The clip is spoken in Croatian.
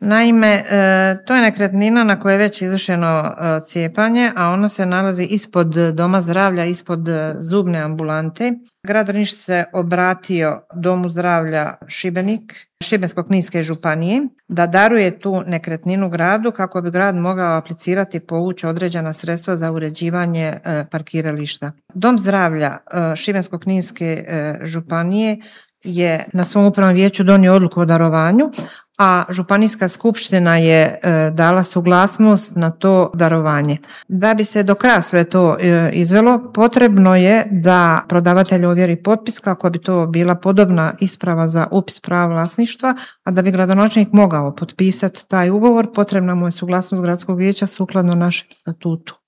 Naime, to je nekretnina na kojoj je već izvršeno cijepanje, a ona se nalazi ispod doma zdravlja, ispod zubne ambulante. Grad Drniš se obratio Domu zdravlja Šibenik, Šibensko-kninske županije, da daruje tu nekretninu gradu kako bi grad mogao aplicirati i povući određena sredstva za uređivanje parkirališta. Dom zdravlja Šibensko-kninske županije je na svom upravnom vijeću donio odluku o darovanju, a županijska skupština je dala suglasnost na to darovanje. Da bi se do kraja sve to izvelo, potrebno je da prodavatelj ovjeri potpis kako bi to bila podobna isprava za upis prava vlasništva, a da bi gradonačelnik mogao potpisati taj ugovor, potrebna mu je suglasnost gradskog vijeća sukladno našem statutu.